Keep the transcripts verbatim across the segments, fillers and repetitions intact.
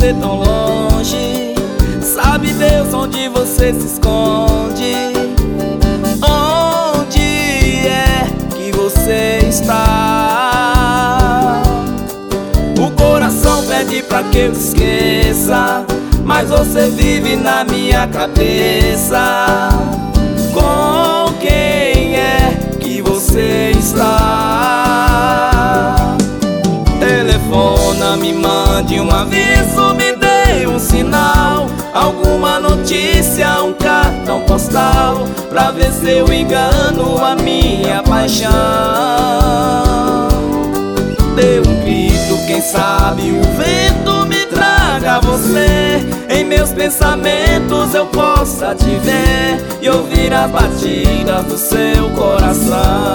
você tão longe. Sabe Deus onde você se esconde? Onde é que você está? O coração pede pra que eu te esqueça, mas você vive na minha cabeça. Com quem é que você está? Telefona, me mande um aviso, me dê um sinal, alguma notícia, um cartão postal, pra ver se eu engano a minha paixão. Dê um grito, quem sabe o vento me traga você. Em meus pensamentos eu possa te ver e ouvir as batidas do seu coração.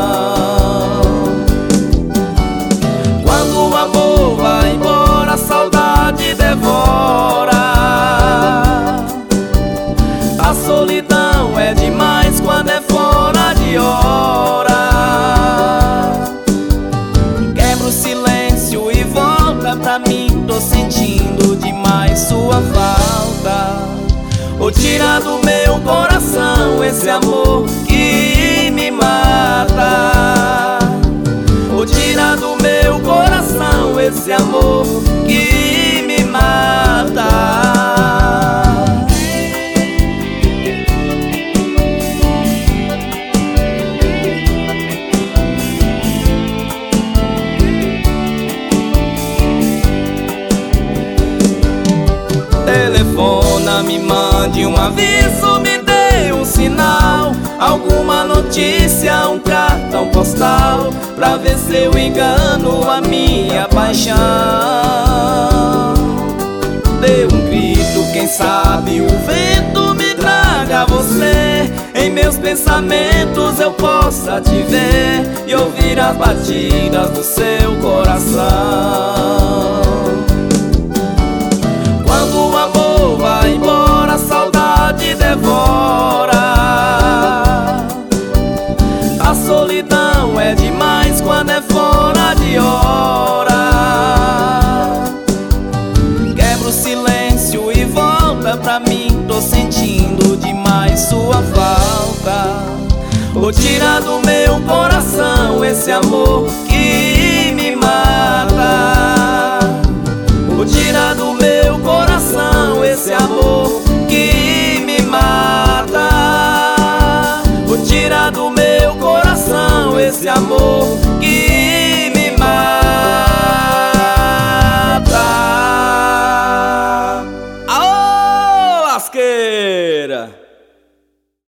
Quando o amor vai embora, a saudade devora. A solidão é demais quando é fora de hora. Quebra o silêncio e volta pra mim, tô sentindo demais sua falta. Ou tira do meu coração esse amor que me mata. Ou tira do meu coração esse amor que me mata. Telefona, me mande um aviso, me dê um sinal, alguma notícia, um cartão postal, pra ver se eu engano a minha paixão. Dê um grito, quem sabe o vento me traga você. Em meus pensamentos eu possa te ver e ouvir as batidas do seu coração. Quando o amor vai embora, a saudade devora. A solidão é demais quando é fora de hora. Quebra o silêncio e volta pra mim, tô sentindo demais sua falta. Ou tira do meu coração esse amor que me mata. Ou tira do meu coração esse amor que me mata. Ou tira do meu coração esse amor